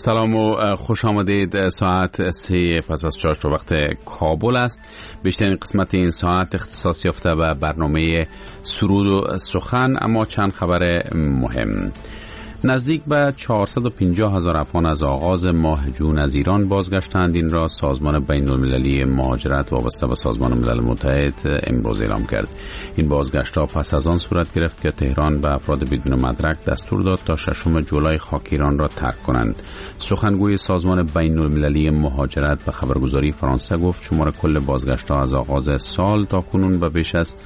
سلام و خوش آمدید. ساعت 3 پس از 4 به وقت کابل است. بیشترین قسمت این ساعت اختصاص یافته به برنامه سرود و سخن، اما چند خبر مهم. نزدیک به 450,000 افغان از آغاز ماه جون از ایران بازگشتند. این را سازمان بین المللی مهاجرت وابسته به سازمان ملل متحد امروز اعلام کرد. این بازگشت‌ها پس از آن صورت گرفت که تهران به افراد بدون مدرک دستور داد تا 6 جولای خاک ایران را ترک کنند. سخنگوی سازمان بین المللی مهاجرت به خبرگزاری فرانسه گفت شمار کل بازگشت‌ها از آغاز سال تا کنون به بیش از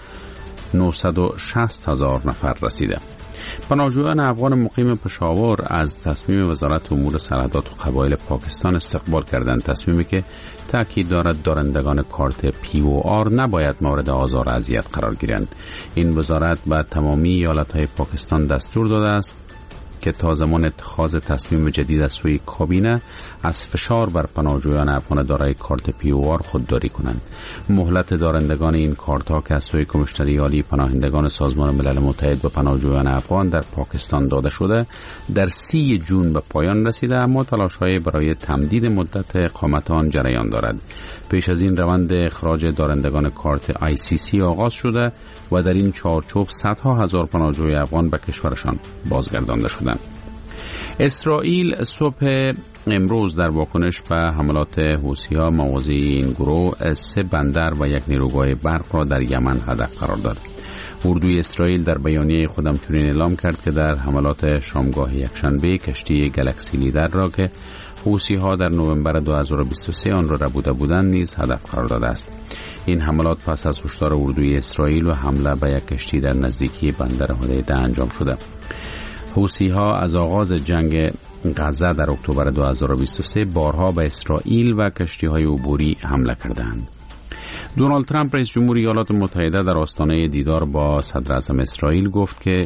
960,000 نفر رسیده. پناهجویان افغان مقیم پشاور از تصمیم وزارت امور سرحدات و قبایل پاکستان استقبال کردند. تصمیمی که تاکید دارد دارندگان کارت POR نباید مورد آزار و اذیت قرار گیرند. این وزارت به تمامی ایالت‌های پاکستان دستور داده است که تا زمان اتخاذ تصمیم جدید از سوی کابینه از فشار بر پناهجویان افغان دارای کارت POR خودداری کنند. مهلت دارندگان این کارت‌ها که از سوی کمیشنری عالی پناهندگان سازمان ملل متحد به پناهجویان افغان در پاکستان داده شده در 30 جون به پایان رسیده، اما تلاش‌های برای تمدید مدت اقامت آن جریان دارد. پیش از این روند اخراج دارندگان کارت ICC آغاز شده و در این چارچوب صدها هزار پناهجوی افغان به کشورشان بازگردانده شدند. اسرائیل صبح امروز در واکنش به حملات حوثی‌ها موازی این گروه 3 بندر و 1 نیروگاه برق را در یمن هدف قرار داد. اردوی اسرائیل در بیانیه خود چنین اعلام کرد که در حملات شامگاه یکشنبه کشتی گلکسی لیدر را که حوثی‌ها در نوامبر 2023 آن را ربوده بودند نیز هدف قرار داده است. این حملات پس از هشدار اردوی اسرائیل و حمله به یک کشتی در نزدیکی بندر حدیده انجام شده. حوثی‌ها از آغاز جنگ غزه در اکتبر 2023 بارها به اسرائیل و کشتی‌های عبوری حمله کردند. دونالد ترامپ رئیس جمهور ایالات متحده در آستانه دیدار با صدر اعظم اسرائیل گفت که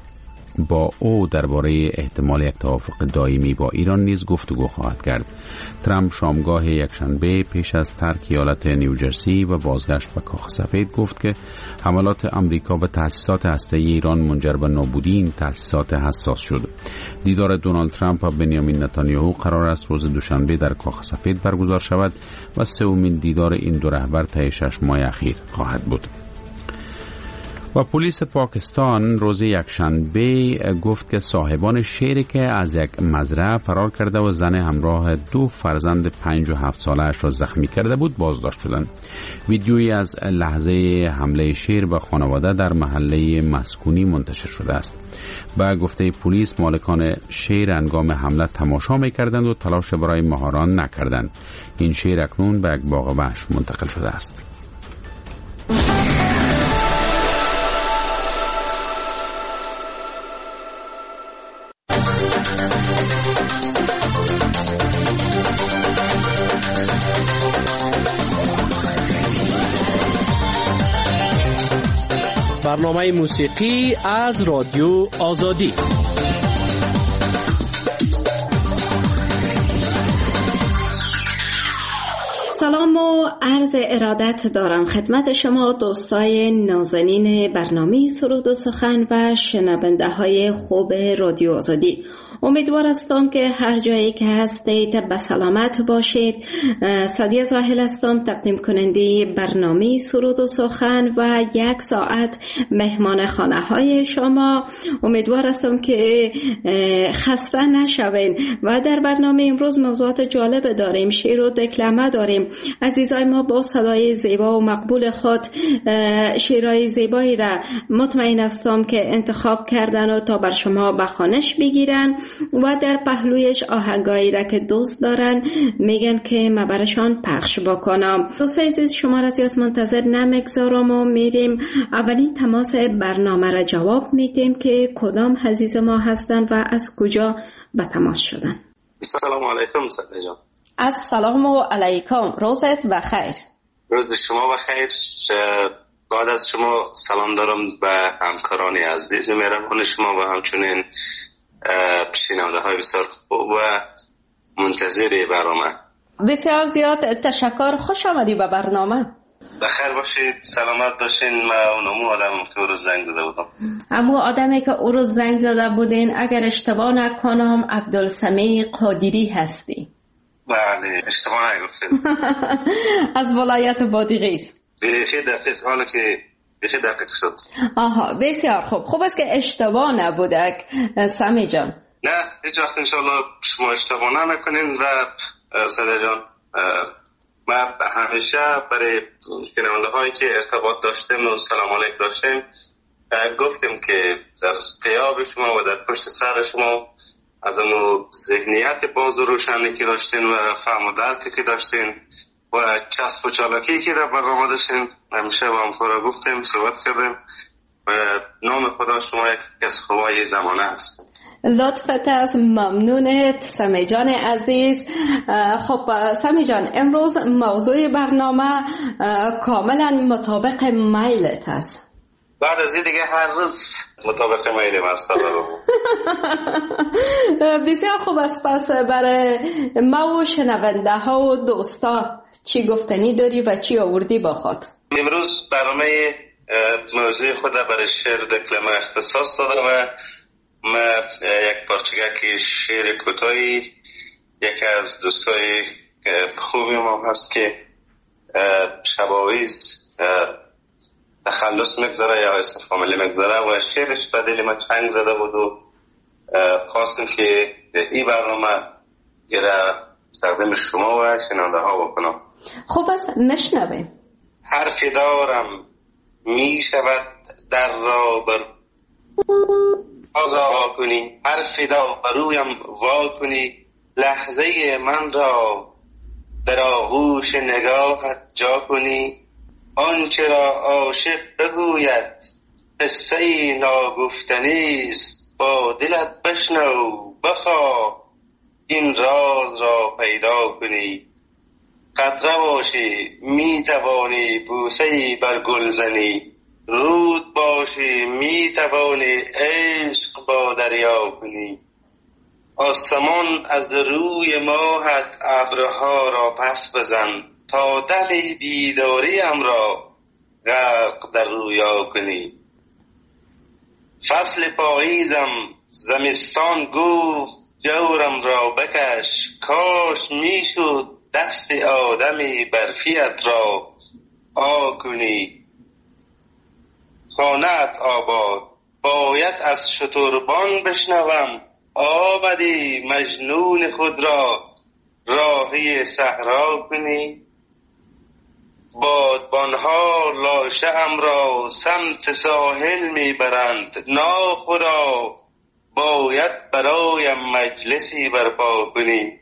او درباره احتمال یک توافق دائمی با ایران نیز گفتگو خواهد کرد. ترامپ شامگاه یکشنبه پیش از ترک ایالت نیوجرسی و بازگشت به کاخ سفید گفت که حملات آمریکا به تأسیسات هسته‌ای ایران منجر به نابودی این تأسیسات حساس شد. دیدار دونالد ترامپ و بنیامین نتانیاهو قرار است روز دوشنبه در کاخ سفید برگزار شود و سومین دیدار این دو رهبر طی 6 ماه اخیر خواهد بود. و پلیس پاکستان روز یکشنبه گفت که صاحبان شیری که از یک مزرعه فرار کرده و زن همراه 2 فرزند 5 و 7 ساله‌اش را زخمی کرده بود بازداشت شدند. ویدیویی از لحظه حمله شیر به خانواده در محله مسکونی منتشر شده است. به گفته پلیس مالکان شیر هنگام حمله تماشا می‌کردند و تلاش برای مهاران نکردند. این شیر اکنون به یک باغ وحش منتقل شده است. برنامه موسیقی از رادیو آزادی. سلام و عرض ارادت دارم خدمت شما دوستای نازنین برنامه سرود و سخن و شنونده های خوب رادیو آزادی. امیدوار هستم که هر جایی که هستید به سلامت باشید. سعدیه زاهل هستم، تقدیم کننده برنامه سرود و سخن و 1 ساعت مهمان خانه های شما. امیدوار هستم که خسته نشوین و در برنامه امروز موضوعات جالب داریم، شعر و دکلمه داریم. عزیزای ما با صدای زیبا و مقبول خود شعرهای زیبایی را مطمئن هستم که انتخاب کردن و تا بر شما به خوانش بگیرن و در پهلویش آهنگایی را که دوست دارن میگن که ما برشان پخش بکنم. دوستای عزیز شما را زیاد منتظر نمیگذارم و میریم اولین تماس برنامه را جواب میدیم که کدام عزیز ما هستن و از کجا به تماس شدن. السلام علیکم سعدیه جان. السلام علیکم، روزت بخیر. روز شما بخیر. بعد از شما سلام دارم به همکاران عزیز مهربان شما و همچنین شنونده های بسیار خوب و منتظر برنامه. بسیار زیاد تشکر، خوش آمدی به برنامه. بخیر باشید، سلامت باشین. من اونمو آدمم که او روز زنگ زده بودم. اما آدمی که او روز زنگ زده بودین اگر اشتباه نکنم عبدالسمیع قادری هستی. بله اشتباه نگفتید. از ولایت بادغیس است. بیخی دقیق، حالا که بیخی دقیق شد. آها بسیار خوب. خوب است که اشتباه نبوده سمیع جان. نه هیچ وقت انشالله شما اشتباه نکنین. و صدر جان من همیشه برای شنونده هایی که ارتباط داشتیم و سلام علیک داشتیم گفتیم که در غیاب شما و در پشت سر شما از اون ذهنیت باز و روشنی که داشتین و فهم و درکی که داشتین و چسب و چالاکی که در برنامه داشتین همیشه با همکارا گفتیم، صحبت کردیم و نام خدا شما یک از خوبای زمانه هست. لطفت از ممنونت سمیع جان عزیز. خب سمیع جان امروز موضوع برنامه کاملا مطابق میلت است. بعد از این دیگه هر روز مطابق میلم است. بسیار خوب است. پس برای ما و شنونده ها و دوستا چی گفتنی داری و چی آوردی با خود؟ امروز برنامه موضوع خود برای شعر دکلمه اختصاص دادم و من یک پارچگه شعر کوتاهی یکی از دوستای خوبی ما هست که شباویز تخلص میگذاره یا اسم فامیلی میگذاره و شعرش به دل ما چنگ زده بود و خواستیم که این برنامه گره تقدیم شما و شنونده ها بکنم. خوب است مشنویم. حرفی دارم می شود در را بر وا کنی، حرفی دارم برویم وا کنی، لحظه من را در آغوش نگاهت جا کنی، آنچه را عاشق بگوید قصه ناگفتنی است، با دلت بشنو بخواه این راز را پیدا کنی، قطره باشی می توانی بوسه‌ای بر گل زنی، رود باشی می توانی عشق با دریا کنی، آسمان از روی ماهت ابرها را پس بزن تا دم بیداریم را غرق در رویا کنی، فصل پاییزم زمستان گفت جورم را بکش، کاش میشد دست آدمی برفیت را آ کنی، خانه‌ات آباد باید از شتربان بشنوم، آمدی مجنون خود را راهی صحرا کنی، بادبانها لاشه ام را سمت ساحل میبرند، ناخدا باید برایم مجلسی برپا کنی،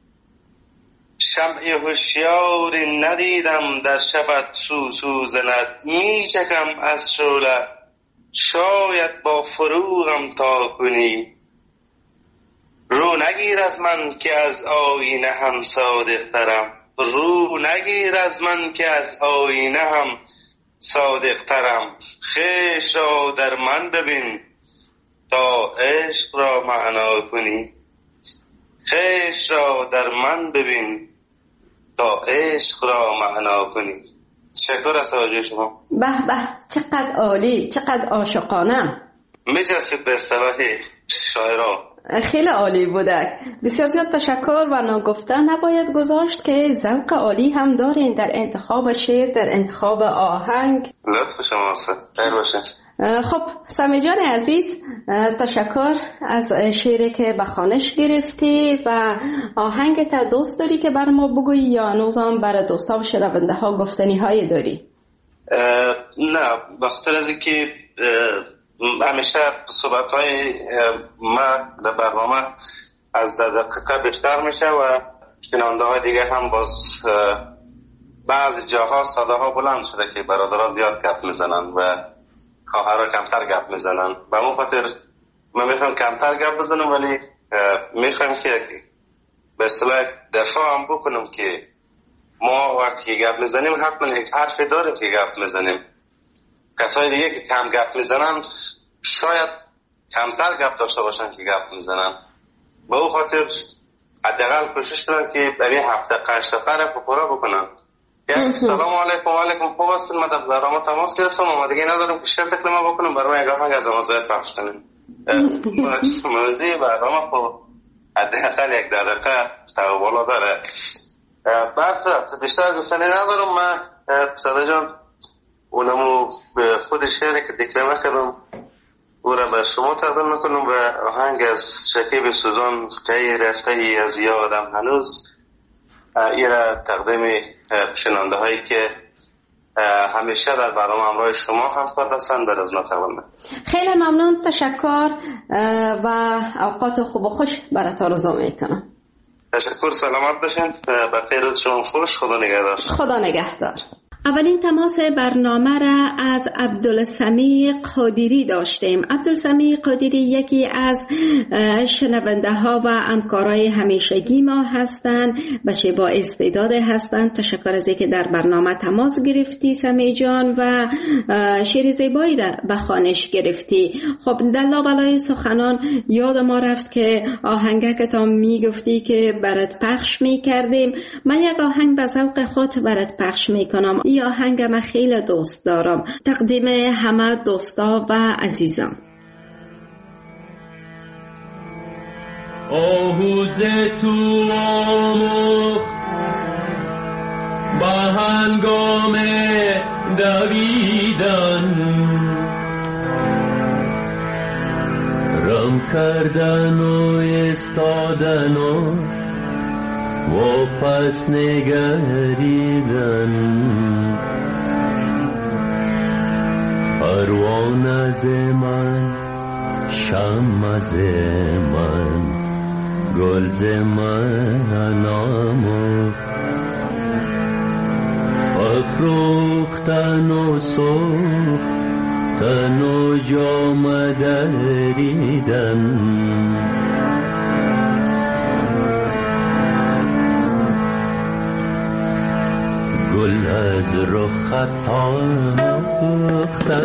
شمع هوشیاری ندیدم در شبت سوسو زند، میچکم از شعله شاید با فروغم تا کنی، رو نگیر از من که از آینه هم صادق ترم، رو نگیر از من که از آینه هم صادق ترم، خویش را در من ببین تا عشق را معنا کنی، خویش را در من ببین تا عشق را معنا کنی. تشکر از توجه شما. به به چقدر عالی، چقدر عاشقانه. میجسید به اصطلاح شاعران. خیلی عالی بوده. بسیار زیاد تشکر و ناگفته نباید گذاشت که ذوق عالی هم دارین در انتخاب شعر، در انتخاب آهنگ. لطف شماست. خیر باشه. خب سمیع جان عزیز تشکر از شعری که به خوانش گرفتی و آهنگت دوست داری که بر ما بگویی یا نوزم برای دوستا و شنونده ها گفتنی هایی داری؟ نه بخاطر از اینکه همیشه صحبت های ما در برنامه از دقیقه بیشتر میشه و شنونده های دیگه هم باز بعضی جاها صدا ها بلند شده که برادران بیاد گپ میزنن و خواهرها کمتر گپ میزنن. به اون خاطر من میخوام کمتر گپ بزنم، ولی میخوام که به اصطلاح دفاع هم بکنم که ما وقتی که گپ میزنیم حتما یک حرفی داریم که گپ میزنیم. کسای دیگه که کم گپ میزنن شاید کمتر گپ داشته باشن که گپ میزنن. به اون خاطر حداقل کوشش کنن که برای هفته 5 دقیقه پورا بکنن سلام علیکم. و علیکم. خوب هستین؟ من در ما تماس گرفتم، آمادگی ندارم که شرط کلمه بکنم، برای من آهنگ از آموزه پخش کنیم. موضوع برنامه خب حداقل 10 دقیقه تا بالا داره. بس بیشتر از گفتنی ندارم. من صدا جان اونمو به خود شعری که دکلمه کردم او را به شما تقدیم میکنم و آهنگ از شکیب سوزان که رفته ای از یادم هنوز، ای را تقدیم شنونده هایی که همیشه در برنامه همراه شما همکار هستند در از تقدیم. خیلی ممنون، تشکر و اوقات خوب و خوش برات آرزو میکنم. تشکر، سلامت باشین. بخیر، روزتون خوش. خدا نگهدار. خدا نگهدار. اولین تماس برنامه را از عبدالسمیع قادری داشتیم. عبدالسمیع قادری یکی از شنونده ها و همکارای همیشگی ما هستند، بچه با استعداد هستند. تشکر از اینکه در برنامه تماس گرفتی سمیع جان و شعر زیبایی را به خوانش گرفتی. خب در لابلای سخنان یاد ما رفت که آهنگه که تا میگفتی که برات پخش میکردیم، من یک آهنگ به ذوق خود برات پخش میکنم. این آهنگ من خیلی دوست دارم. تقدیم همه دوستا و عزیزان. آهوز تو آموخت با هنگام دویدن، رم کردن و استادن و پس نگریدن. پروانه از من، شمع از من، گل ز من آموخت، افروختن و سوختن و جام دریدن. گل از رخت آموختن،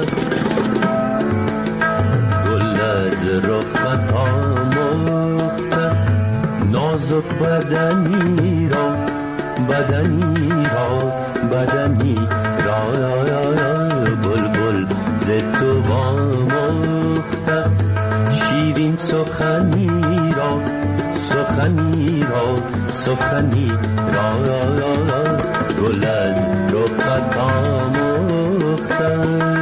گل از رخت آموختن، نازک بدنی را، بدنی را، بدنی را، بلبل ز تو آموختن، شیرین سخنی را، سخنی را، سخنی را، گل از رخت آموختن.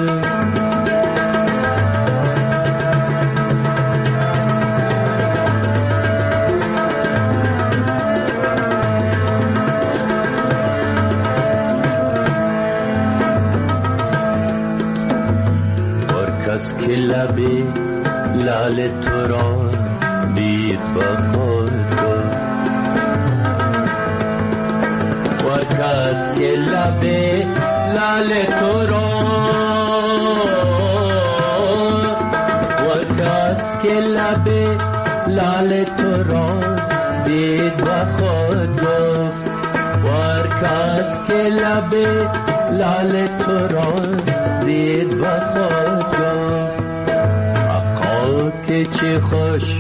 هر کس که لب لعل تو را دید با خود گفت، کس که لب لعل تو را، و کس که لب لعل تو را دید و خود گفت، و کس که لب لعل تو را دید و خود گفت، حقا که چه خوش،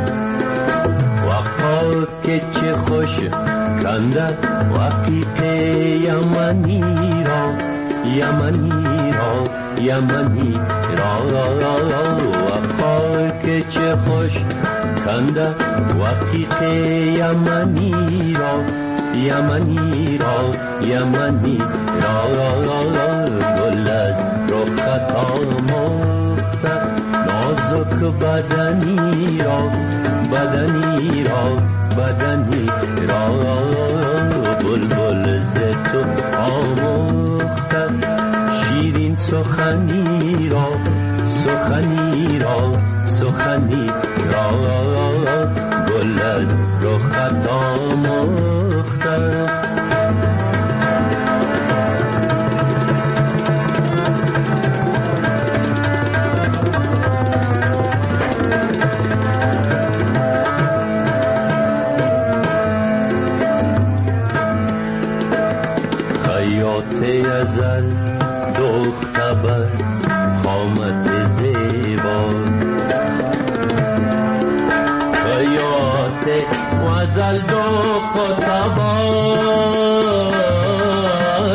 وقا که چه خوش کنده وقیق یمنی را، یمنی را، یمنی را، وقا که چه خوش کنده وقیق یمنی را، یمنی را، یمنی را، گل از رخت آموختن، نازک بدنی را، بدنی را، بدنی را، بلبل ز تو آموختن، شیرین سخنی را، سخنی را، سخنی را، گل از رخت آموختن. ازل دختر بر قامت زیبا، حیات و ازل دختر بر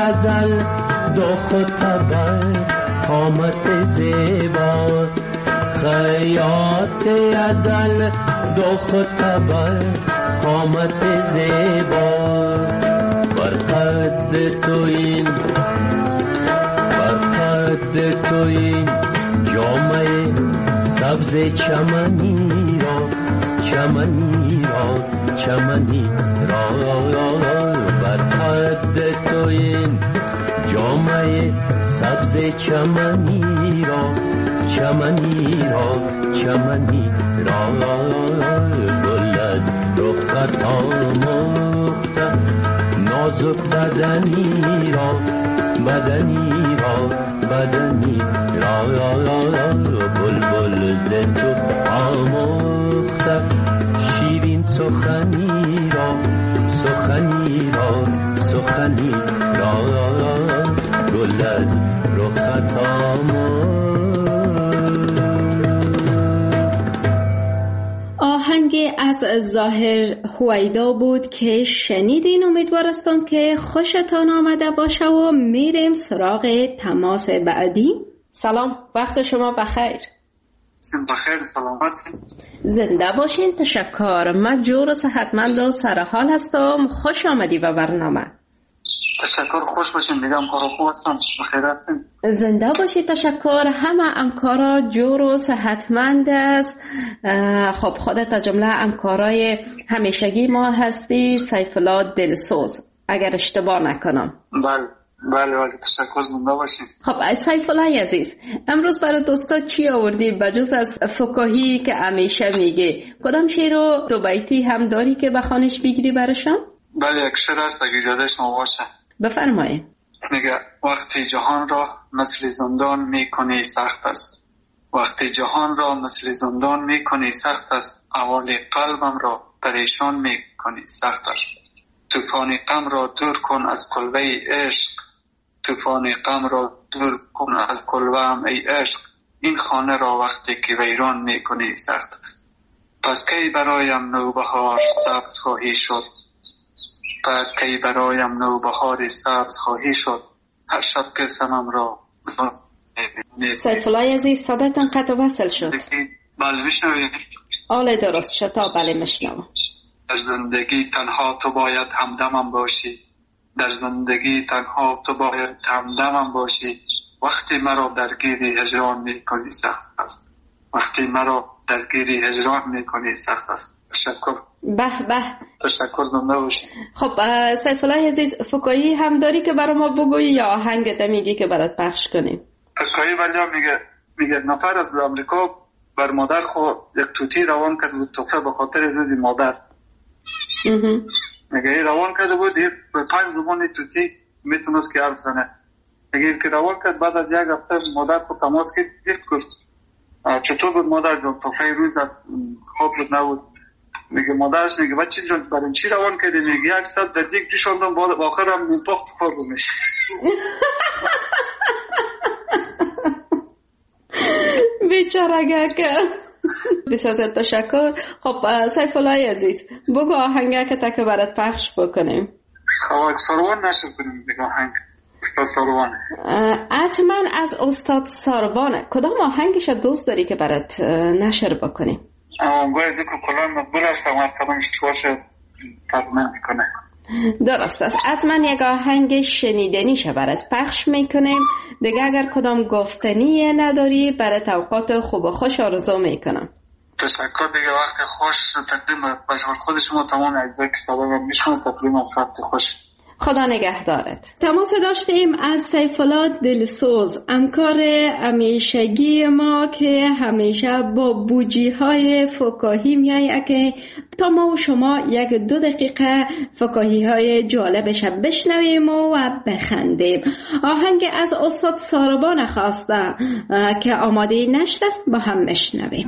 ازل دخ و طبع قامت زیبا خیاط ازل دخ و طبع قامت زیبا بر قد تو این جامعه سبز چمنی را بر قد تو این جامعه سبز چمنی را گل از رخت آموخته نازک بدنی را بلبل ز تو آموخته شیرین سخنی را گل از رخت آهنگ از ظاهر هویدا بود که شنیدین. امیدوار هستم که خوشتان آمده باشه و میریم سراغ تماس بعدی. سلام، وقت شما بخیر. بخیر، سلامت. زنده باشین. تشکر. من جور و صحتمند و سرحال هستم. خوش آمدی به برنامه. تشکر، خوش باشین. دیگه همکارا خوب هستم، بخیر هستین. زنده باشی. تشکر. همه همکارا جور و صحتمند است. خب خودت تا جمله همکارای همیشگی ما هستی، سیف الله دلسوز، اگر اشتباه نکنم. بله تشکر، زنده باشین. خب سیف الله عزیز، امروز برای دوستا چی آوردی بجز از فکاهی که همیشه میگه؟ کدام شعر و دو بیتی هم داری که بخوانش بگیری برشان؟ بله، یک شعر هست اگه اجازه شما باشه. بفرمایید. میگه وقتی جهان را مثل زندان میکنی سخت است، وقتی جهان را مثل زندان میکنی سخت است، احوال قلبم را پریشان میکنی سخت است. طوفان غم را دور کن از کلبه عشق، طوفان غم را دور کن از کلبه‌ام ای عشق، این خانه را وقتی که ویران میکنی سخت است. پس کی برایم نوبهار سبز خواهی شد، پس کی برایم نوبهار سبز خواهی شد، هر شب که سمم را سیف الله عزیز، صدایتان قطع وصل شد. بله میشنوید؟ آله درست شد، تا بله میشنوم. در زندگی تنها تو باید همدمم باشی، در زندگی تنها تو باید همدمم باشی، وقتی مرا درگیری هجران میکنی سخت است، وقتی مرا درگیری هجران میکنی سخت است. تشکر. به تشکر، زنده باشی. خب سیف الله عزیز، فکاهی هم داری که برای ما بگویی یا آهنگ میگی که برات پخش کنیم؟ فکاهی ولی میگه نفر از امریکا بر مادر خود یک توتی روان کرد بود، تحفه به خاطر روز مادر. میگه روان کرده بود، به 5 زبان توتی میتونست که حرف زنه. میگه که روان کرد، بعد از یک هفته مادر کو تماس کرد، گفت چطور بود مادر جان، تحفه روز خوب بود نبود؟ میگه مادرش میگه بچه جان برای چی روان کردی؟ میگه 100 در دیگ جوشاندم، بعد آخرم منطقه خوردمش. بیچاره که. بسیار تشکر. خب سیف الله عزیز، بگو آهنگه که تک برات پخش بکنیم. خب ساروان نشر کنیم دیگه. آهنگ استاد ساروان. حتما از استاد ساروان. کدام آهنگش دوست داری که برات نشر بکنیم؟ باید که کلان مقبول است، اما کلامش باشه تقمن میکنه. درست است. حتما یک آهنگ شنیدنیش برات پخش میکنیم دیگه. اگر کدام گفتنی نداری برات اوقات خوب و خوش آرزو میکنم. تشکر دیگه. وقت خوش تقدیم به خود شما تمام اجزای کتابه و میشون تقدیم وقت خوش. خدا نگهدارت. تماس داشتیم از سیف الله دلسوز، همکار همیشگی ما که همیشه با بوجی های فکاهی میایه که تا ما و شما 1-2 دقیقه فکاهی های جالبش بشنویم و بخندیم. آهنگ از استاد ساروان خواسته که آماده نشد است، با هم بشنویم.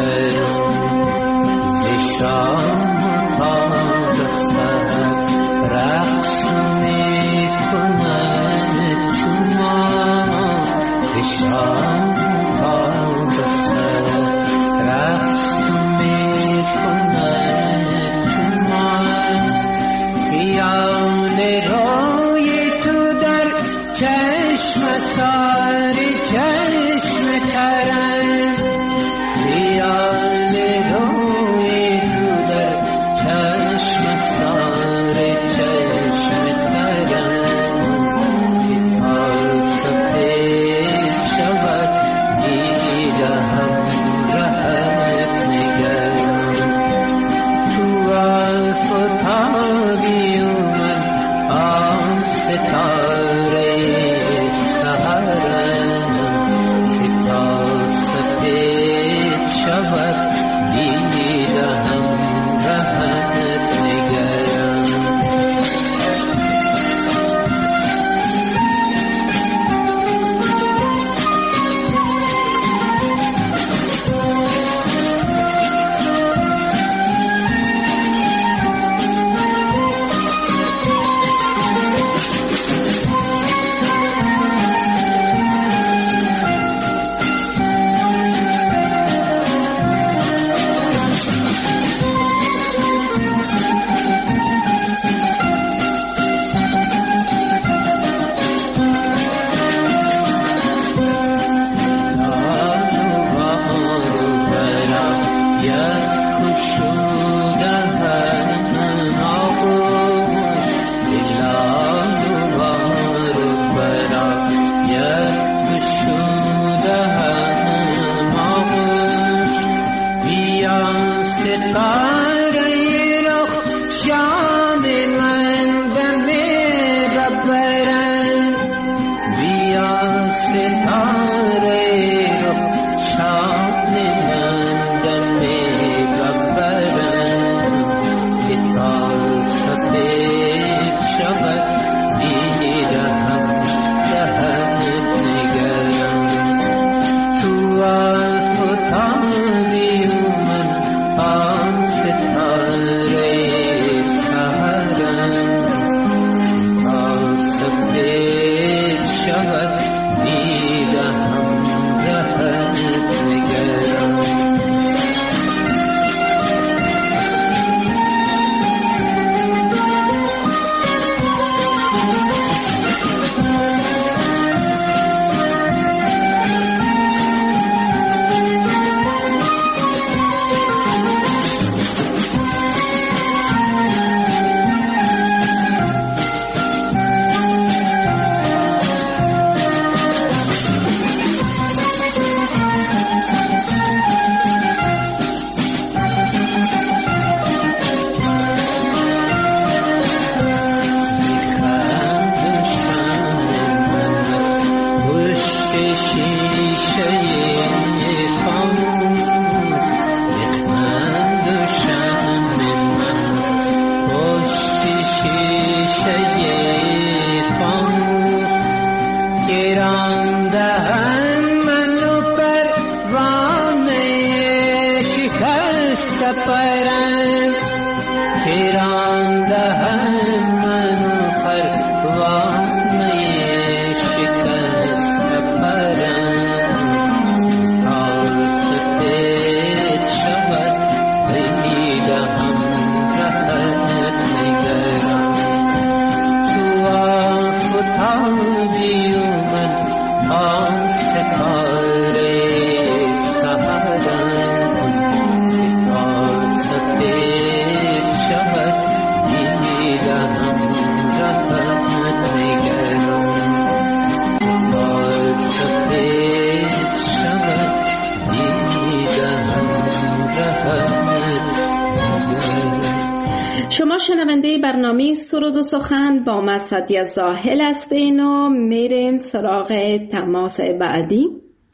شما شنونده برنامه سرود و سخن با مسعدی زاهل هستین و میریم سراغ تماس بعدی.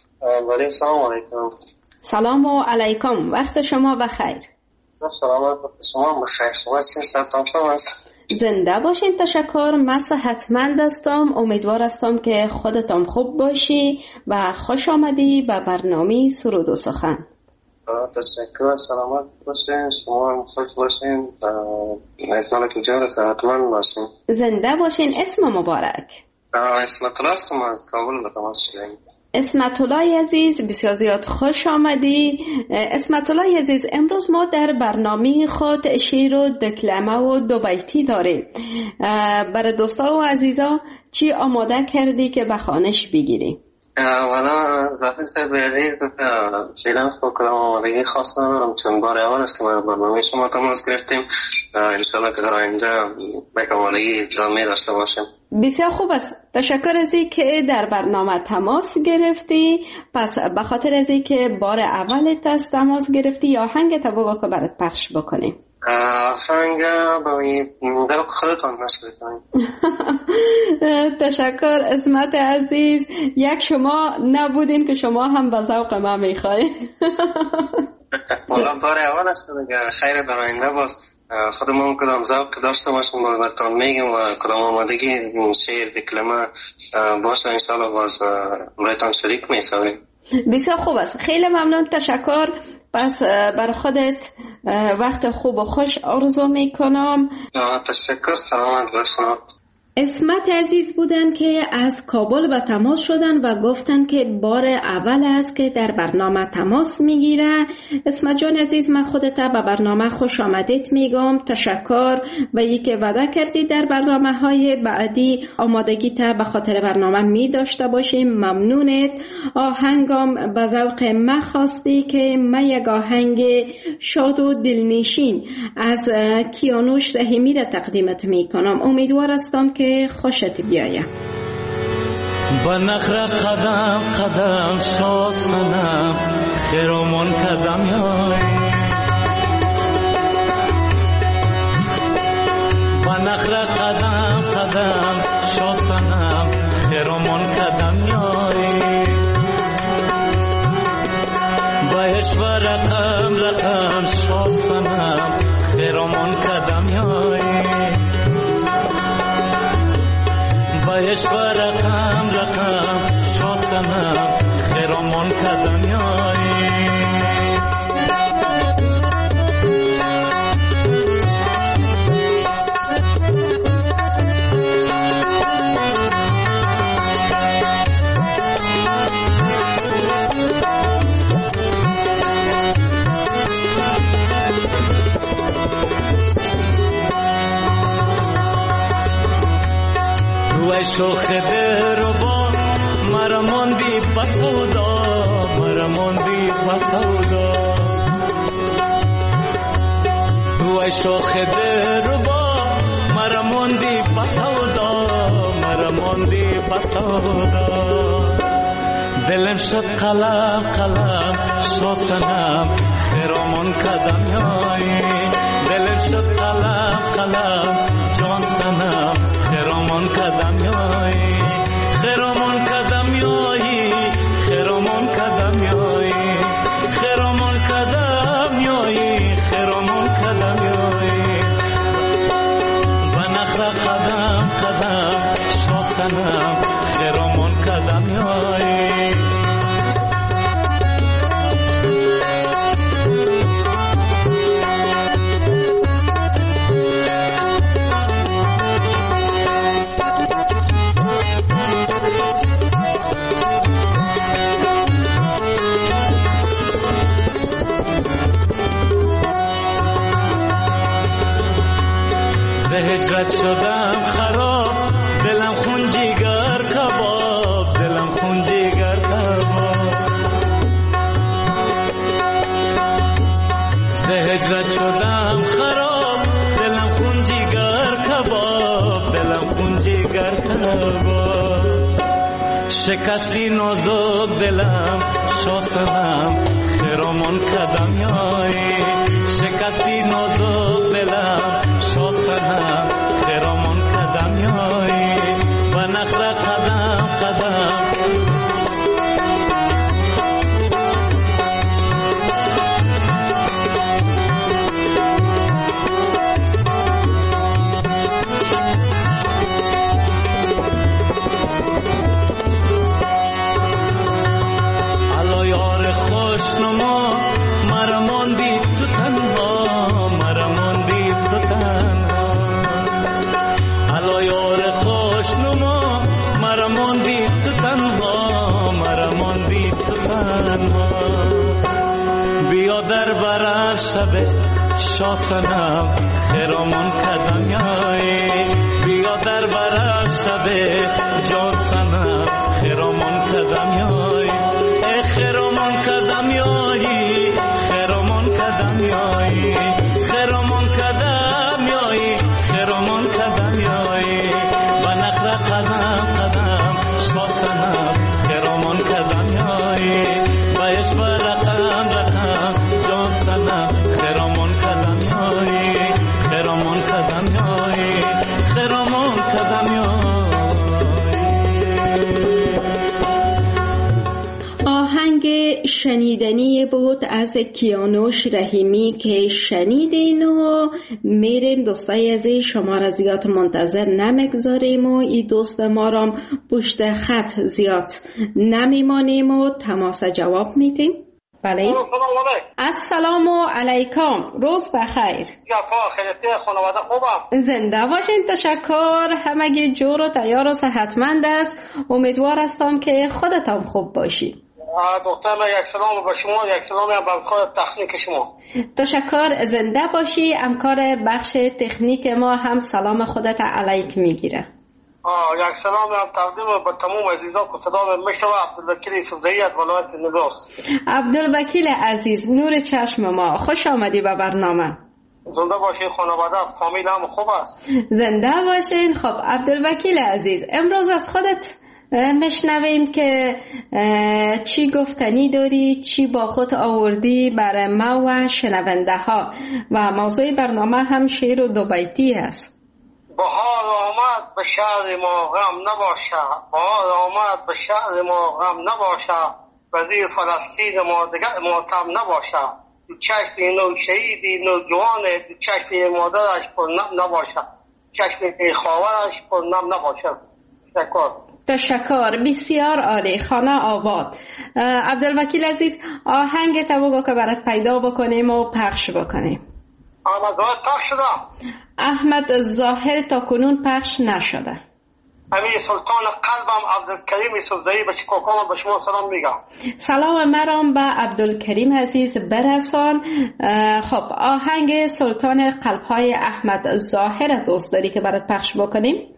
سلام علیکم. سلام علیکم، وقت شما بخیر. سلام شما بخیر. شما سلام هست. زنده باشین. تشکر. من صحتمند هستم. امیدوار هستم که خودتان خوب باشی و خوش آمدی به برنامه سرود و سخن. تشکر، سلامت باشین، شما هم خوش باشین، احتمال که جان صحتمند باشین. زنده باشین. اسم مبارک؟ اسمت الله است، ما کابل به تماس شدیم. اسمت الله عزیز، بسیار زیاد خوش آمدی. اسمت الله عزیز، امروز ما در برنامه خود شعر و دکلمه و دو بیتی داریم. برای دوستا و عزیزا چی آماده کردی که به خوانش بگیری؟ والا زفیر صاحب عزیز، فعلا خب کلام آمادگی خاص ندارم، چون بار اول است که ما برنامه شما تماس گرفتیم. انشاءالله که در آینده به آمادگی ادامه داشته باشیم. بسیار خوب است. تشکر از این که در برنامه تماس گرفتی. پس به خاطر از این که بار اولت است تماس گرفتی، یا آهنگ تا بگو که برات پخش بکنیم. آهنگ در خودتان نشد کنیم. تشکر اسمت عزیز. یک شما نبودین که شما هم به ذوق ما میخواین. والا بار اول است که خیر در آینده باز خودمون کدام ذوق داشته باشیم باز براتون میگیم و کدام آمادگی شعر دکلمه باشه انشاءالله باز براتون شریک میشویم. بسیار خوب است. خیلی ممنون. تشکر. پس بر خودت وقت خوب و خوش آرزو میکنم. تشکر. سلامت باشین. اسمت عزیز بودن که از کابل به تماس شدن و گفتن که بار اول است که در برنامه تماس میگیره. اسمت جان عزیز، من خودت به برنامه خوش آمدید میگم. تشکر و یکی وعده کردی در برنامه های بعدی آمادگی تا به خاطر برنامه می داشته باشیم. ممنونت. آهنگم به ذوق من خواستی که من یک آهنگ شاد و دلنشین از کیانوش رحیمی را تقدیمت میکنم. امیدوار هستم که خوشت بیاید. با نخره قدم قدم شاسنم خیرمون قدم یای، با نخره قدم قدم شاسنم خیرمون قدم یای، با اشوار رقم رقم شاسنم خیرمون قدم یای، باش با رقم رقم شاسنم خیرمون قدم یای. شوخ دربا مرا ماندی بسودا، مرا ماندی بسودا، وای شوخ دربا مرا ماندی بسودا، مرا ماندی بسودا، دلم شد قلم قلم شاسنم خیرمون قدم یای، دلم شد قلم قلم جان سنم خیرمون قدم یای، خیرمون قدم یای، خیرمون قدم یای، خیرمون قدم یای، خیرمون قدم یای، و نخره قدم قدم شاسنم خیرمون قدم یای. هجرت شدم خراب، دلم خون جگر کباب، دلم خون جگر کباب، هجرت شدم خراب، دلم خون جگر کباب، دلم خون جگر کباب، شکستی نازک دلم شاسنم خیرمون قدم یای، شکستی نازک دلم شاسنم خیرمون قدم یای، و نخره قدم قدم الا یار خوشنما در برر شب شاسنم خیرامون کدمیایی بیا در برر شب جاسنم خیرامون کدمیایی ای خیرامون کدمیایی خیرامون کدمیایی خیرامون کدمیایی خیرامون کدمیایی و نخر قدم قدم شاسنم خیرامون کدمیایی و یشو رقم رقم جاسنم خیرامون کدمیایی خیرامون کدمیایی خیرامون کدمیایی. آهنگ شنیدنی بود از کیانوش رحیمی که شنیدین و میریم دوستای عزیز شما را زیاد منتظر نمیگذاریم و این دوست ما را پشت خط زیاد نمیمانیم و تماس جواب میدیم. بله السلام علیکم روز بخیر. خانواده خوبم؟ زنده باشین تشکر همگی جور و تیار و صحتمند است امیدوار هستم که خودتان خوب باشی. دکتر یک سلام به شما یک سلام به همکار تکنیک شما. تشکر زنده باشی همکار بخش تکنیک ما هم سلام خودت علیک میگیره. یک سلام هم تقدیم به تمام عزیزان که صدا میشنوه عبدالوکیل یوسفزئی از ولایت نگاس. عبدالوکیل عزیز نور چشم ما خوش آمدی به برنامه. زنده باشین خانواده از فامیل هم خوب است. زنده باشین. خب عبدالوکیل عزیز امروز از خودت میشنویم که چی گفتنی داری چی با خود آوردی برای ما و شنونده ها و موضوع برنامه هم شعر و دو بیتی است. بهار آمد به شهر ما غم نباشه بهار آمد به شهر ما غم نباشه وزیر فلسطین ما دیگر ماتم نباشه دو چشم نو شهیدی نو جوانه دو چشم مادرش پر نم نباشه چشم خواهرش پر نم نباشه. تشکر بسیار عالی خانه آباد. عبدالوکیل عزیز آهنگ تو بگو که برات پیدا بکنیم و پخش بکنیم. احمد ظاهر پخش شده؟ احمد ظاهر تا کنون پخش نشده. امیر سلطان قلبم عبدالکریم یوسفزئی به چکاکام به شما سلام میگم. سلام مرام به عبدالکریم عزیز برسان. خب آهنگ سلطان قلبهای احمد ظاهر دوست داری که برات پخش بکنیم؟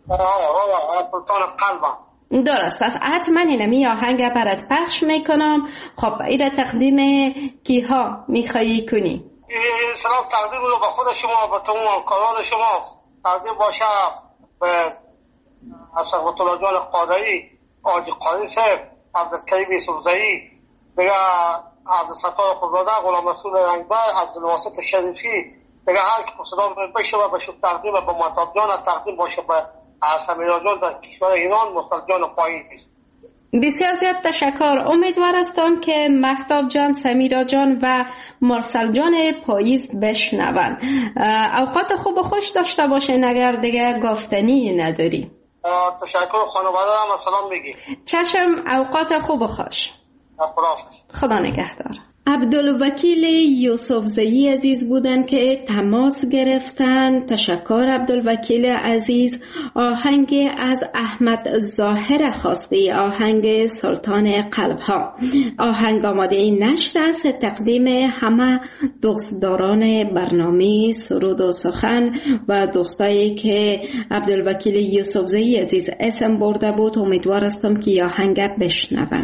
سلطان قلبم درست است حتما اینمی آهنگ برات پخش میکنم. خب ایده تقدیم کیها میخوایی کنی؟ سلام تقدیم رو به خود شما به تمام همکاران شما تقدیم باشه به اشرف الله جان قادری آجی قادری صاحب عبدالکریم یوسفزئی دیگه عبدالستار خودزاده غلام رسول رنگبر عبدالواسط شریفی دیگه هر که صدا بشه و بشه تقدیم به مطاب جان تقدیم باشه به سمیرا جان در کشور ایران مرسل جان فایز است. بسیار زیاد تشکر. امیدوار هستم که مهتاب جان سمیرا جان و مرسل جان پاییز بشنون. اوقات خوب و خوش داشته باشین اگر دیگه گفتنی نداری. تشکر خانواده هم سلام میگی. چشم اوقات خوب و خوش. خدا نگهدار. عبدالوکیل یوسفزئی عزیز بودن که تماس گرفتن. تشکر عبدالوکیل عزیز. آهنگ از احمد ظاهر خواسته آهنگ سلطان قلبها. آهنگ آماده نشر است تقدیم همه دوستداران برنامه سرود و سخن و دوستایی که عبدالوکیل یوسفزئی عزیز اسم برده بود. امیدوار هستم که آهنگ بشنون.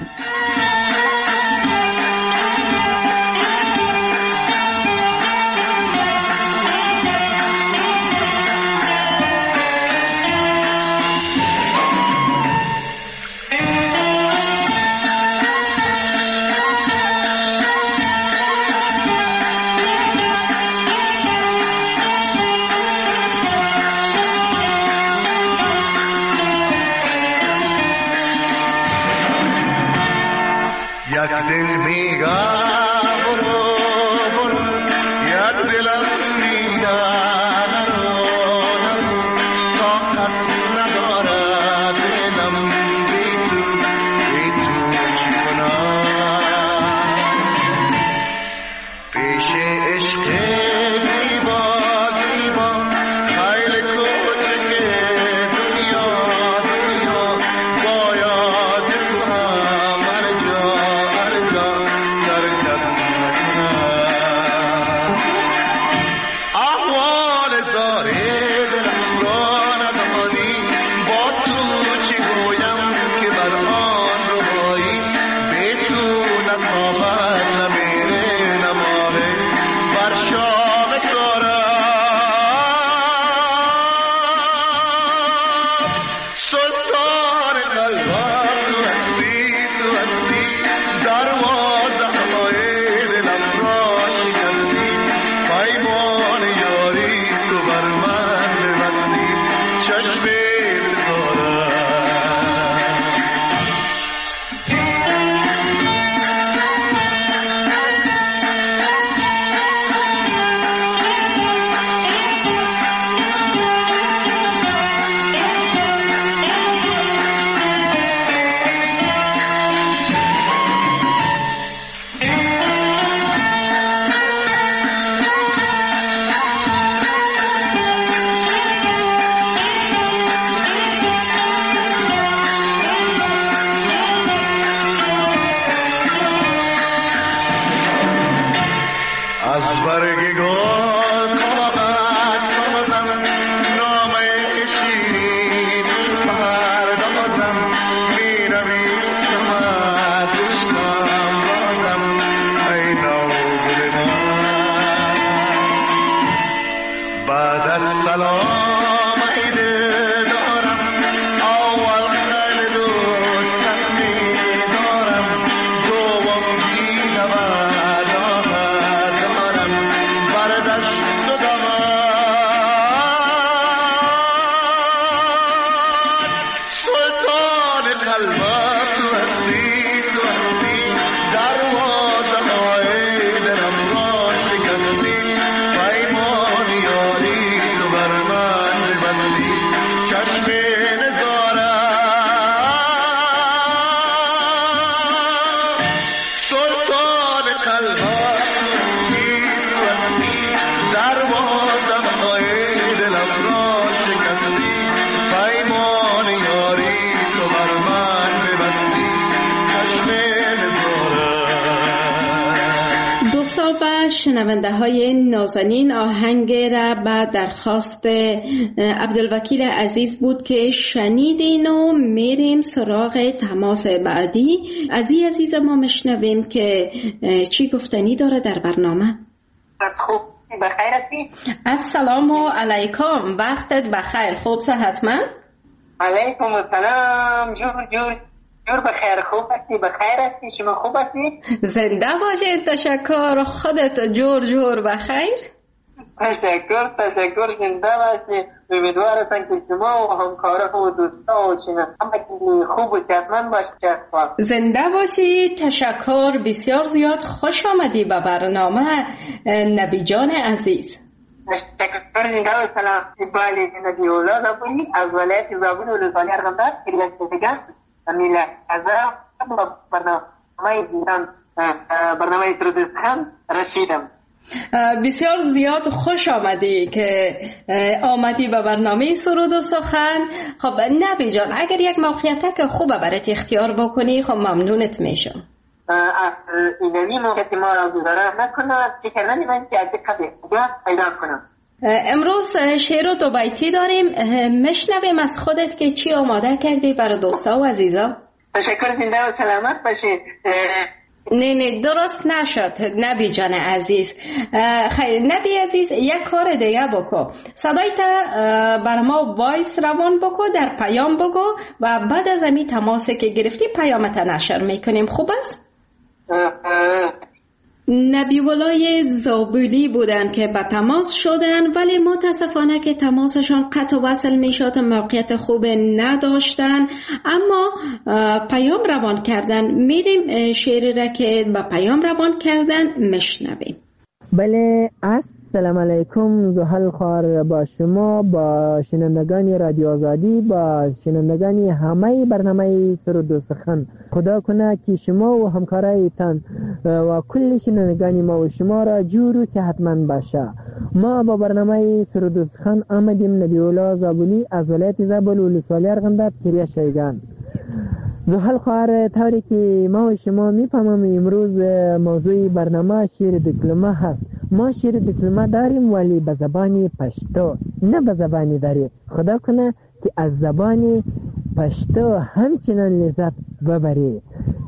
شنونده های نازنین، آهنگ را به درخواست عبدالوکیل عزیز بود که شنیدین و میریم سراغ تماس بعدی. از این عزیز ما مشنویم که چی گفتنی داره در برنامه. خوب بخیر هستی؟ السلام علیکم، وقتت بخیر، خوب صحتمند؟ علیکم السلام، جور بخیر، خوب هستی؟ بخیر هستی؟ شما خوب هستی؟ زنده باشید، تشکر. خودت جور بخیر؟ تشکر، زنده باشید. امیدوار هستم که شما و همکارا و دوستا و همه خوب و صحتمند باشید. زنده باشید، تشکر بسیار زیاد. خوش آمدی به برنامه نبی جان عزیز. تشکر، زنده و سلام. بله، نبی اولاد زبونی از ولایت زابل و لسانی ارغنداب کریان امیله از برنامه سرودستان رشیدم. بسیار زیاد خوش آمدی که آمدی به برنامه سرود و سخن. خب نبی جان، اگر یک موقعیت که خوبه برات اختیار بکنی خب ممنونت میشم. اینمی موقعیت ما را گذاره نکنم که نمیدن که از دقیقه پیدا کنم. امروز شعر و دو بیتی داریم، مشنویم از خودت که چی آماده کردی برای دوستا و عزیزا. تشکر، زنده و سلامت باشید. نه درست نشد نبی جان عزیز. نبی عزیز، یک کار دیگه بکو، صدایت بر ما وایس روان بکو، در پیام بگو و بعد از امی تماسی که گرفتی پیامت نشر میکنیم. خوب است؟ نبی ولای زابلی بودن که به تماس شدن، ولی متاسفانه که تماسشان قطع و وصل می شد، موقعیت خوب نداشتن، اما پیام روان کردن. میریم شعری را که به پیام روان کردن مشنویم. بله، السلام علیکم، زحل خوار با شما، با شنوندگان رادیو آزادی، با شنوندگان همه برنامه سرود و سخن. خدا کنه که شما و همکارایتان و کل شنوندگان ما و شما را جور و صحتمند باشه. ما با برنامه سرود و سخن آمدیم. نبی الله زابلی از ولایت زابل و ولسوالی ارغنداب کریه شیگان. زحل خوار، طوری که ما و شما میفهمم امروز موضوع برنامه شعر دکلمه هست. ما شعر دکلمه داریم ولی به زبان پشتو، نه به زبانی داری. خدا کنه که از زبان پشتو همچنان لذت ببری.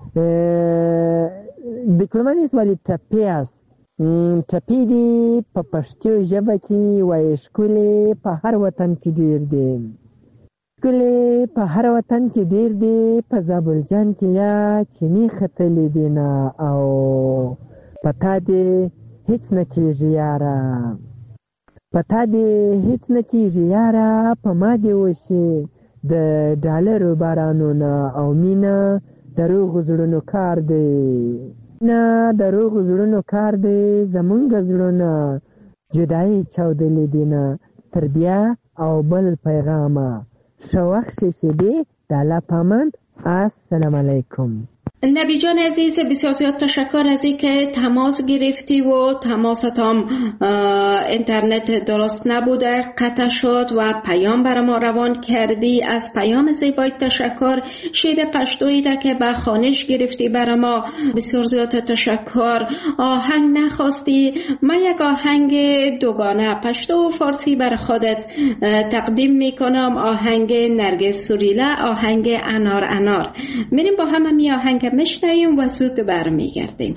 دکلمه نیست ولی تپی است. تپی دی په پشتو ژبه کې وایي ښکلې په هر وطن کې ډېر دی، ښکلې په هر وطن کې ډېر دی، په زابل جان کې یا چینی ختلې دی نه، او په تا دې هیڅ نه کېږي یاره. پتا دی هیچ نکیږي یاره په ما دی وشي د ډالرو بارانونه او مینه دروغ زړونو کار دی نه دروغ زړونو کار دی زمونږ زړونه جدایي چاودلې دي نه تر بیا او بل پیغامه ښه وخت شیدی د الله پامند. السلام علیکم. نبی جان عزیز، بسیار زیاد تشکر از اینکه تماس گرفتی و تماست هم اینترنت درست نبوده قطع شد و پیام برای ما روان کردی. از پیام زیبای تشکر. شعر پشتویی را که به خوانش گرفتی برای ما بسیار زیاد تشکر. آهنگ نخواستی، من یک آهنگ دوگانه پشتو و فارسی برای خودت تقدیم میکنم. آهنگ نرگس سوریله، آهنگ انار انار. میریم با هم آهنگ میشنویم و زود برمیگردیم.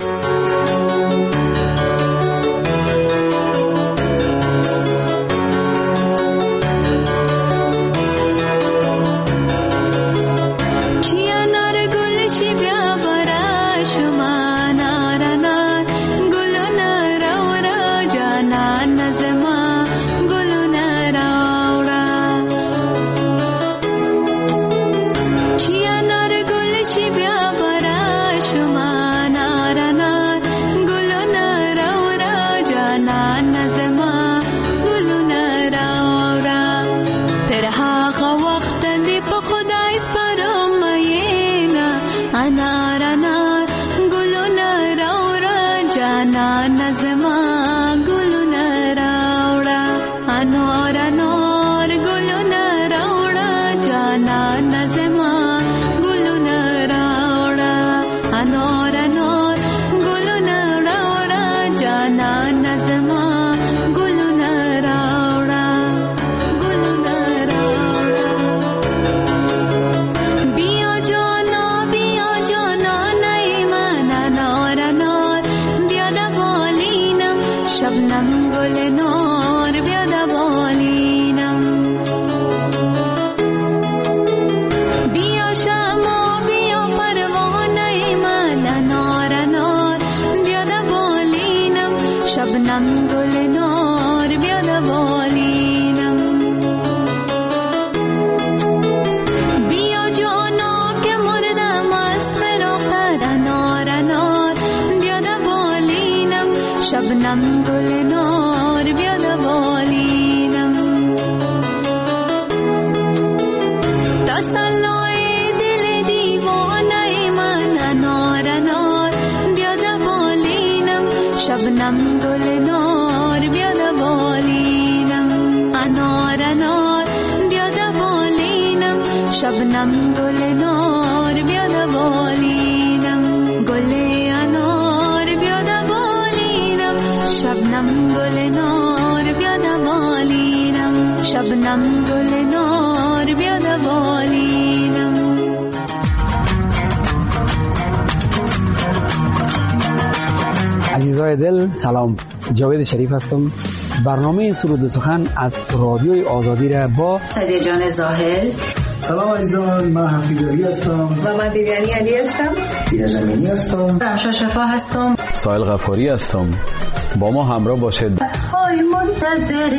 عزیزای دل سلام، جاوید شریف هستم. برنامه سرود و سخن از رادیوی آزادی را با سعید جان زاهل. سلام عزیزان، من حفیظ علی هستم و من دیویانی علی هستم. دینا جمیلی هستم. رمشا شفا هستم. سایل غفاری هستم. با ما همراه باشید. آی منتظر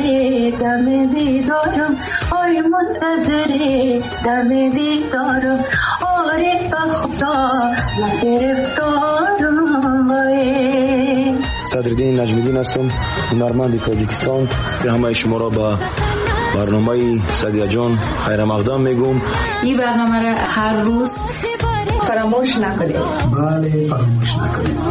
دم دیدارم، آی منتظر دم دیدارم، آره بخدا من گرفتارم. قدردین نجمیدین هستم، هنرمند تاجیکستان. به همه شما را با برنامه سعید جان خیر مقدم میگم. این برنامه را هر روز فراموش نکنید. بله، فراموش نکنید.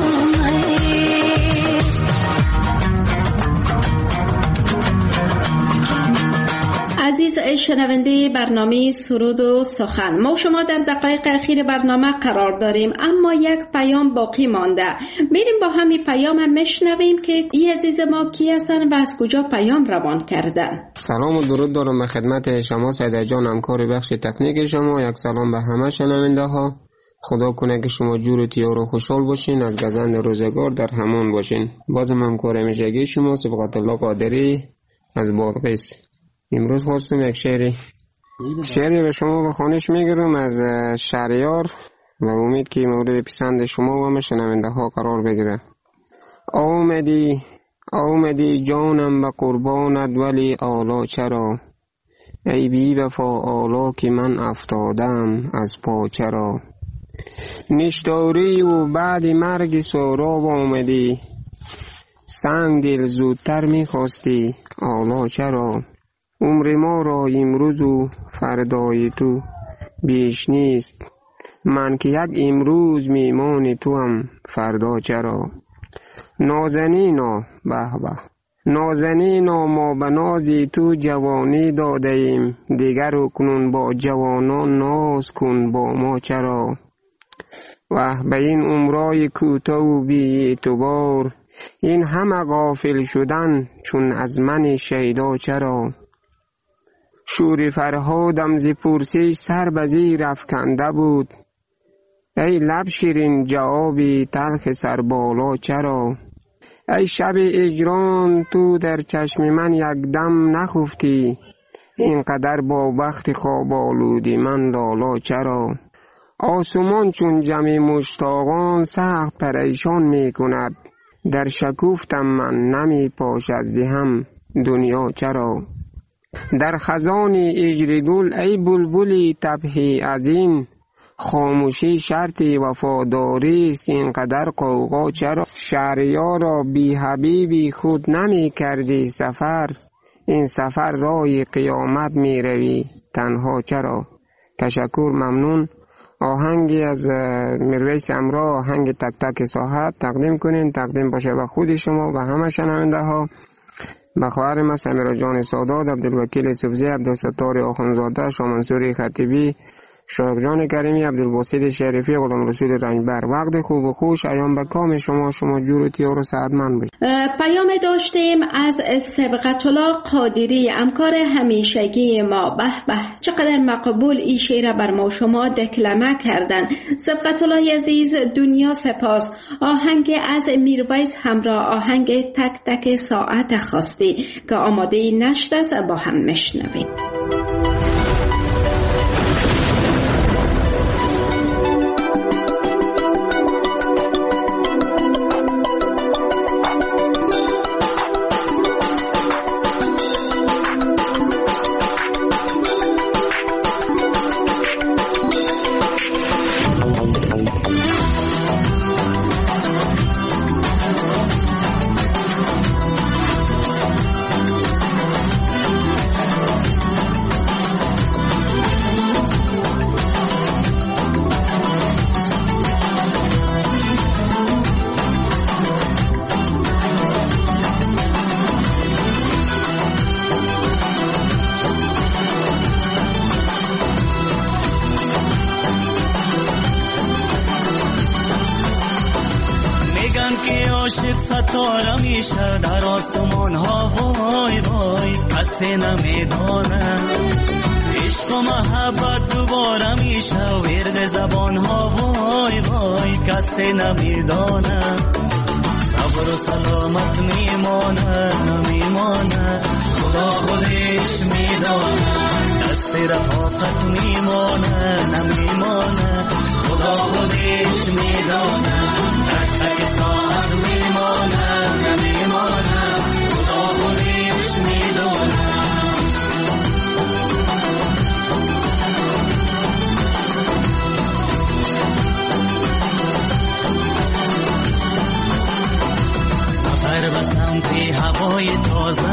عزیز شنونده برنامه سرود و سخن، ما شما در دقایق اخیر برنامه قرار داریم، اما یک پیام باقی مانده. میریم با همین پیام هم میشنویم که این عزیز ما کی هستن و از کجا پیام روان کردن. سلام و درود دارم به خدمت شما سعید جان، همکار بخش تکنیک شما. یک سلام به همه شنونده ها. خدا کنه که شما جور و تیار و خوشحال باشین، از گزند روزگار در همان باشین. بازم همکار همیشگی شما صبغت الله قادری از بادغیس. امروز خواستم یک شعری به شما به خوانش میگیرم از شهریار و امید که مورد پسند شما و شنونده ها قرار بگیره. آمدی جانم به قربانت ولی آلا چرا؟ ای بی وفا آلا که من افتادم از پا چرا؟ نشتاری و بعد مرگ سهراب آمدی، سنگ دل زودتر میخواستی آلا چرا؟ عمر ما را امروز و فردای تو بیش نیست، من که یک امروز میمان تو هم فردا چرا؟ نازنینا به به نازنینا، ما به نازی تو جوانی داده ایم، دیگر اکنون با جوانان ناز کن با ما چرا؟ به این عمرای کوتاه و بی اعتبار، این همه غافل شدن چون از من شیدا چرا؟ شور فرهادم ز پرسش سر به زیر افکنده بود، ای لب شیرین جوابی تلخ سر بالا چرا؟ ای شب اجران تو در چشم من یک دم نخفتی، اینقدر با بخت خواب آلودی من لالا چرا؟ آسمان چون جمع مشتاقان سخت پریشان می کند، در شکوفتم من نمی پاشد ز هم دنیا چرا؟ در خزان اجر گل ای بلبلی تبهی از این، خاموشی شرطی وفاداری است اینقدر قوقا چرا؟ شهریارا بی حبیبی خود نمی کردی سفر، این سفر راه قیامت می روی تنها چرا؟ تشکر، ممنون. آهنگی از میرویس امرا، آهنگ تک تک ساحت تقدیم کنین، تقدیم باشه به خود شما و همه شنونده ها، به خواهر ما سمیرا جان سادات، عبدالوکیل سبزی، عبدالستار آخونزاده، شامنصوری خطیبی، شایق جان کریمی، عبدالباسط شریفی، غلام رسول رنجبر. وقت خوب و خوش ایام به کام شما جور و تیار و سعدمند باشید. پیام داشتیم از سبقت الله قادری، همکار همیشگی ما. به به چقدر مقبول این شعر بر ما شما دکلمه کردن. سبقت الله عزیز، دنیا سپاس. آهنگ از میرویس همراه آهنگ تک تک ساعت خواستی که آماده نشر است، با هم میشنویم. عاشق ستاره میشه در آسمان ها، وای وای کسی نمیدانه. عشق و محبت دوباره میشه ورد زبان ها، وای وای کسی نمیدانه. صبر و سلامت میمانه نمیمانه، خدا خودش میدانه. دست رفاقت میمانه نمیمانه، خدا خودش میدانه. تک تک ساعت میمانه نمیمانه، خدا خودش میدانه. سفر به سمت هوای تازه،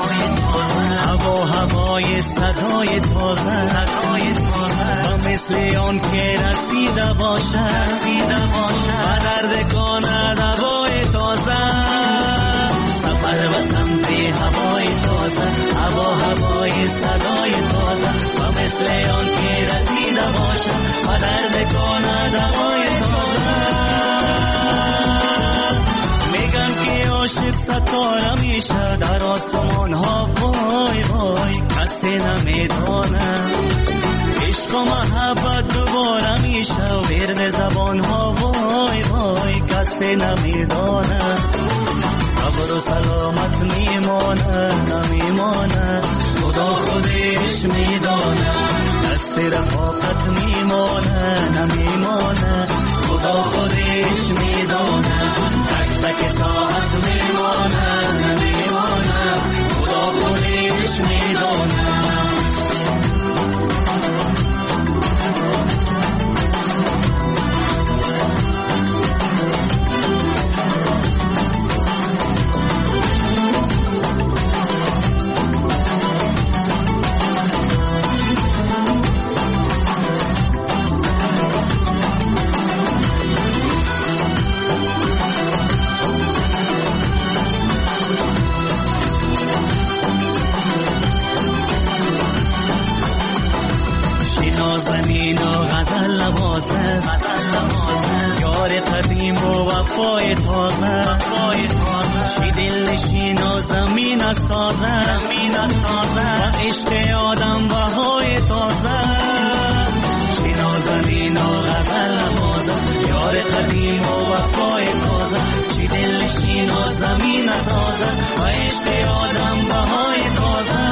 هوای صدای تازه، و مثل آن که رسیده باشه و درد کند هوای تازه. سفر به سمت هوای تازه، هوای صدای تازه، و مثل آن که رسیده باشه و درد کند هوای تازه. میگن که عاشق ستاره میشه در آسمان ها، وای وای کسی نمیدانه. عشق و محبت دوباره میشه ورد زبان ها، وای وای کسی نمیدانه. صبر و سلامت میمانه نمیمانه، خدا خودش میدانه. دست رفاقت میمانه نمیمانه، خدا خودش میدانه. تک تک ساعت میمانه وفای تازه چی دل نشین و زمین سازه و عشق آدم بهای تازه چی نازنین و غزل بازه یار قدیم و وفای تازه چی دل نشین و زمین سازه و عشق آدم بهای تازه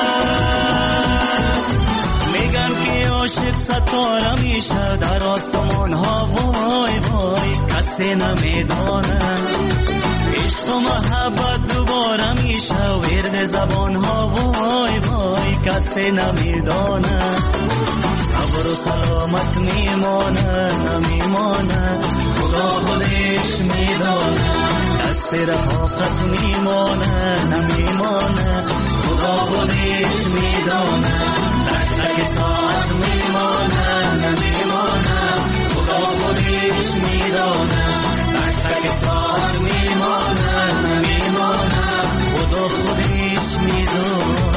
میگن که عاشق ستاره میشه در آسمان ها وای وای کسی نمیدانه عشق و محبت دوباره میشه ورد زبان ها وای وای کسی نمیدانه صبر و سلامت میمانه نمیمانه خدا خودش میدانه دست رفاقت میمانه نمیمانه خدا خودش میدانه تک تک ساعت میمانه نمیمانه خدا خودش میدانه تک تک ساعت میمانه نمیمانه خدا خودش میدانه.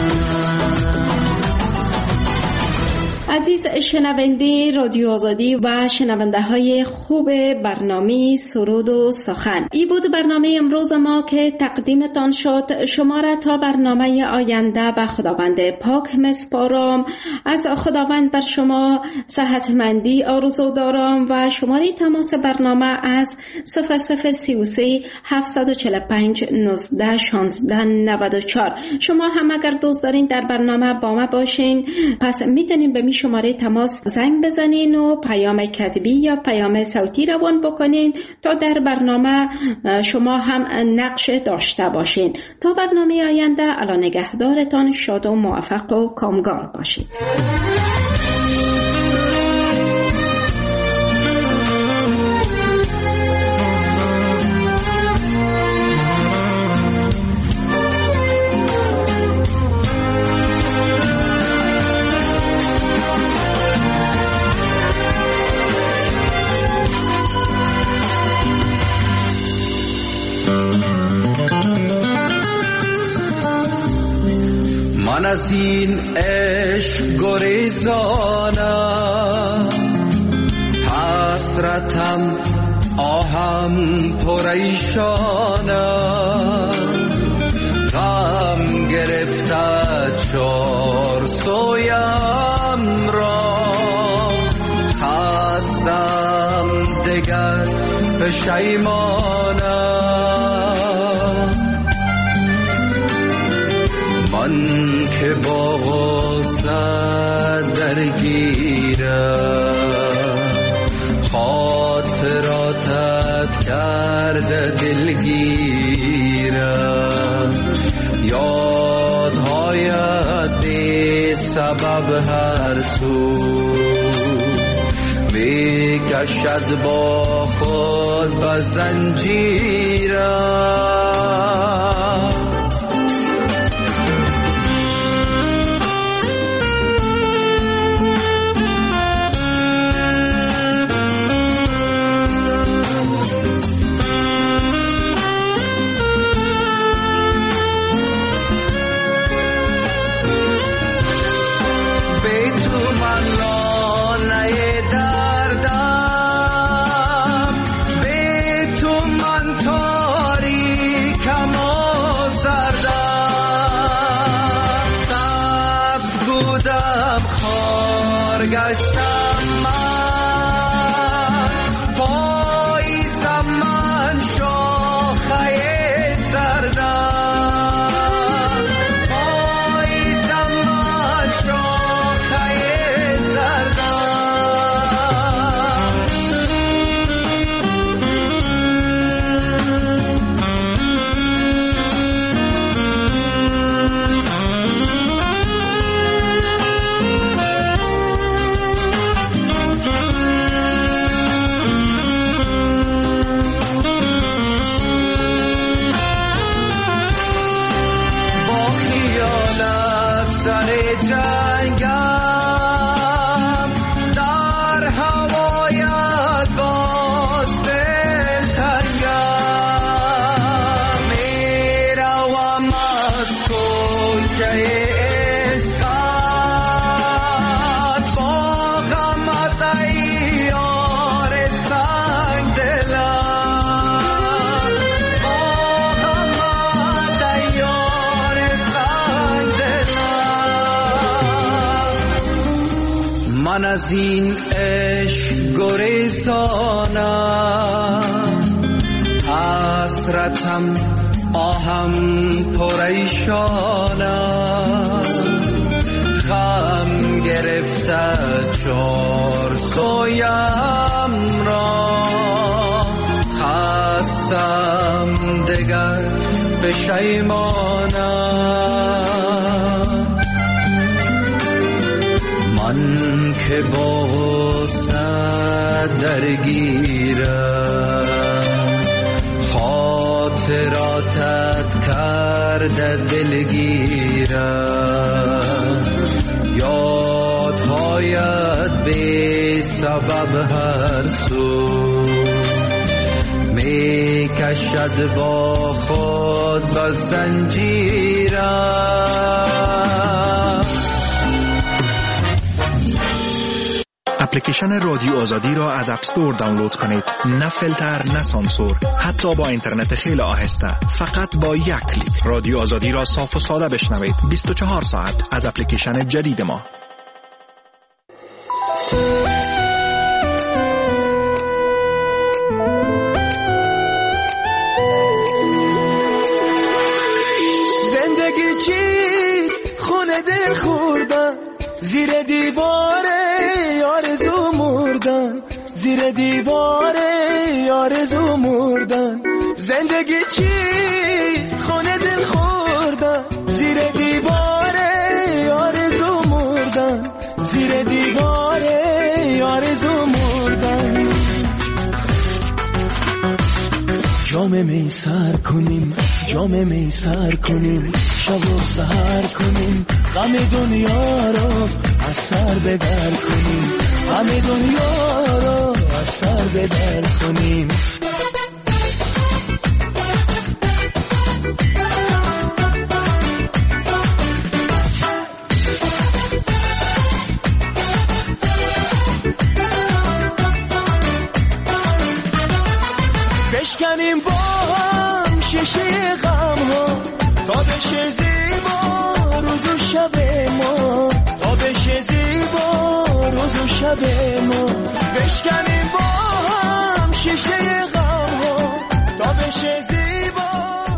عزیز شنونده رادیو آزادی و شنونده های خوب برنامه سرود و سخن، این بود برنامه امروز ما که تقدیمتان شد. شما را تا برنامه آینده به خداوند پاک میسپارم. از خداوند بر شما صحتمندی آرزو دارم و شماره تماس برنامه از 0033 745 19 16 94. شما هم اگر دوست دارین در برنامه با ما باشین پس میتونین به شماره تماس زنگ بزنین و پیام کتبی یا پیام صوتی روان بکنین تا در برنامه شما هم نقش داشته باشین. تا برنامه آینده الله نگهدارتان، شاد و موفق و کامگار باشید. من از این عشق گریزانم، حسرتم آهم پریشانم، غم گرفته چار سویم را، خستم دگر پشیمانم. من که با غصه درگیرم، خاطراتت کرده دلگیرم، یادهایت بی سبب هر سو میکشد با خود به زنجیرم. گشتم من پاییزم، من شاخه زردم، پاییزم من شاخه زردم. با غمت ای یار سنگ دلم، از این عشق گریزانم، حسرتم آهم پریشانم، غم گرفته چار سویم را، خستم دگر پشیمانم. من که با درگیرم، خاطراتت کرده دلگیرم، یادهایت بی سبب هر سو می کشد با خود به زنجیرم. اپلیکیشن رادیو آزادی را از اپ استور دانلود کنید. نه فیلتر، نه سانسور، حتی با اینترنت خیلی آهسته. فقط با یک کلیک رادیو آزادی را صاف و ساده بشنوید. 24 ساعت از اپلیکیشن جدید ما. زندگی چیست؟ خونه دل خوردن، زیر دیوار آرزو مردن، زیر دیوار آرزو مردن. زندگی چیست؟ خونه دل خوردن، زیر دیوار آرزو مردن، زیر دیوار آرزو مردن. جام می سر کنیم، جام می سر کنیم، شب و سحر کنیم، غم دنیا رو از سر بدر کنیم، غم دنیا رو از سر بدر کنیم. بشکنیم با هم شیشه غم ها، تا بشه زیبا روز و شب ما، تا بشه زیبا روز و شب ما. بشکنیم با هم شیشه غم ها، تا بشه زیبا